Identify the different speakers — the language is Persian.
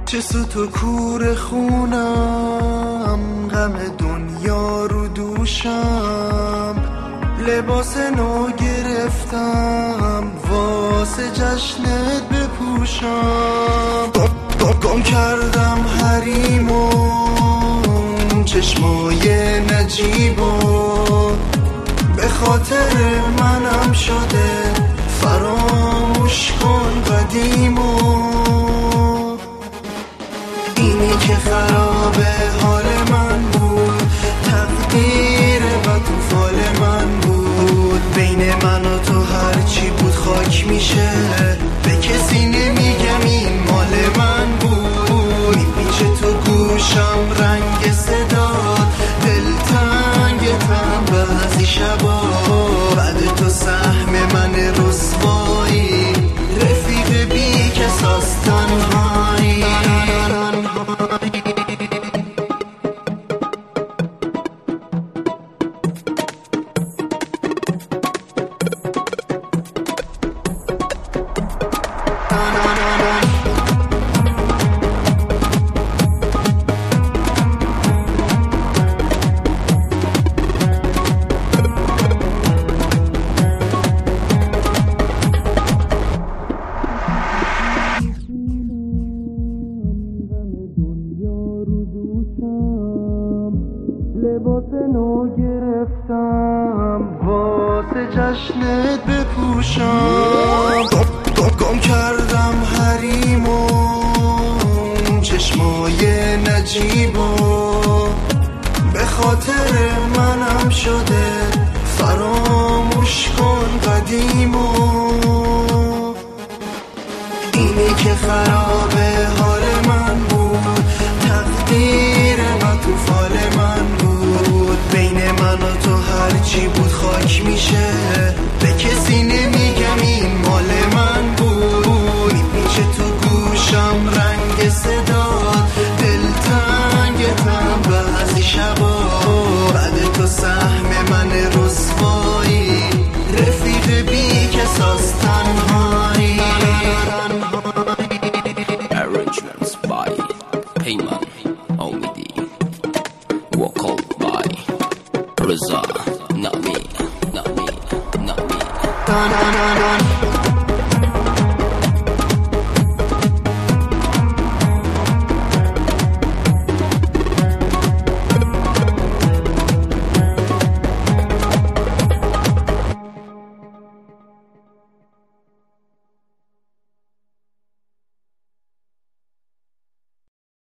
Speaker 1: چه سوت و کور خونم، غم دنیا رو دوشم، لباس نو گرفتم واسه جشنت بپوشم. گم کردم حریمو چشمای نجیبو، به خاطر منم شده فراموش کن قدیمو. اینی که خرابه حال من بود، تقدیر و تو فال من بود. بین من و تو هرچی بود خاک میشه، به کسی نمیگم این مال من بود. میپیچه تو گوشم رنگ صدا، دلتنگتم بعضی شبا. بعد تو سهم من رسوایی، رفیق بی کساس تنهایی. لباس نو گرفتم واسه جشنت بپوشم. گم کردم حریمو چشمای نجیبو، به خاطر منم شده فراموش کن قدیمو. اینی که خرابه حال من بود، تقدیر و تو فال من بود. بین من و تو هرچی بود خاک میشه،